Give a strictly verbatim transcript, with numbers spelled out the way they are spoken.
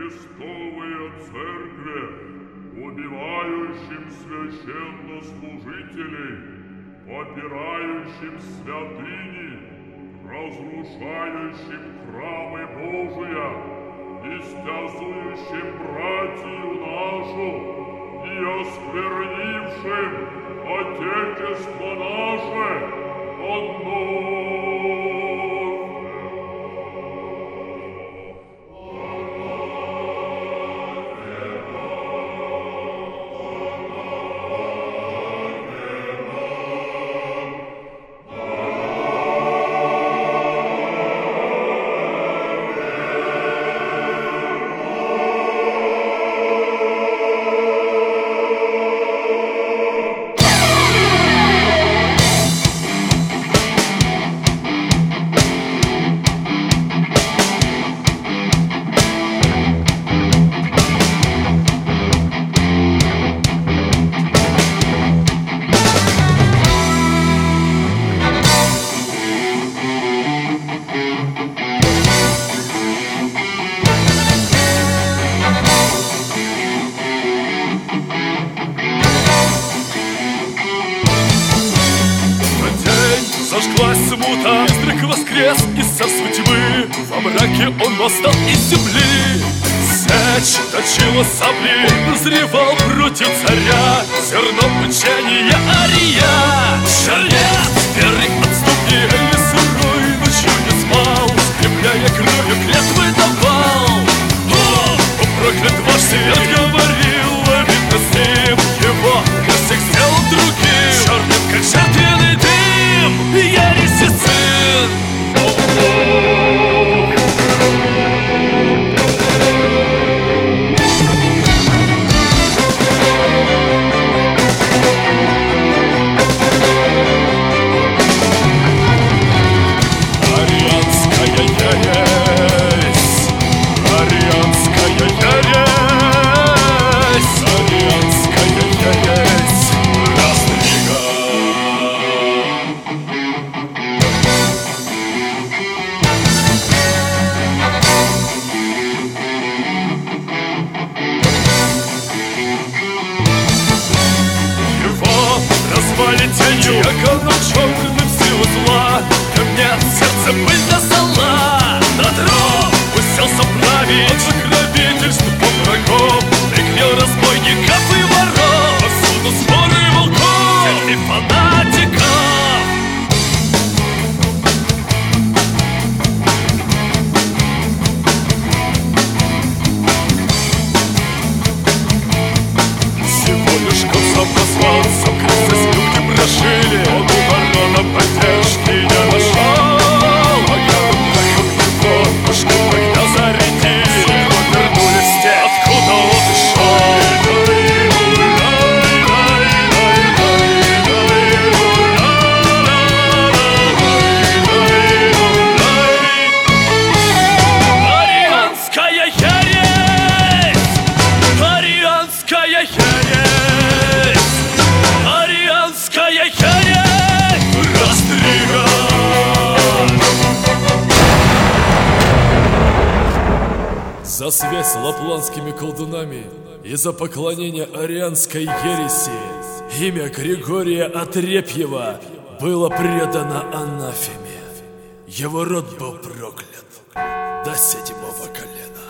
Христовые церкви, убивающим священнослужителей, попирающим святыни, разрушающим храмы Божия, истязующим братью нашу и осквернившим Отечество наше, одно. Зажглась смута, призрак воскрес из царства тьмы. Во мраке он восстал из земли. Сечь точила сабли, назревал против царя зерно учения Ария. Чернец, первый отступник, сырой ночью не спал, скрепляя кровью клятвы давал. О, проклят ваш свет, говорил, видно с ним его для всех сделал другим. Черным, как жертвенный дым, ереси сын. Арианская ересь, арианская ересь, арианская ересь, раздвига. Развали тенью, как оно черным силы зла. Темнет сердце пыльно зола. На трон уселся править, от покровительства по врагом прикрыл разбойников и воров. Повсюду сборы волков, среди фанатиков. Всего лишь год сам назвался, крысы люди прошили. Он у барона поддержки не нашел. А я бы плакал его, пушку когда зарядили. Снова вернулись те, откуда он ушел. Арианская ересь, арианская ересь, арианская ересь, раздвига. За связь с лапландскими колдунами и за поклонение арианской ереси имя Григория Отрепьева было предано анафеме. Его род был проклят до седьмого колена.